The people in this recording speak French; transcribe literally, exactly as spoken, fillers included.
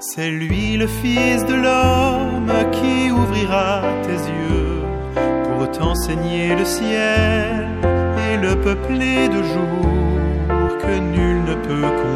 C'est lui le Fils de l'homme qui ouvrira tes yeux pour t'enseigner le ciel et le peupler de jour que nul ne peut comprendre.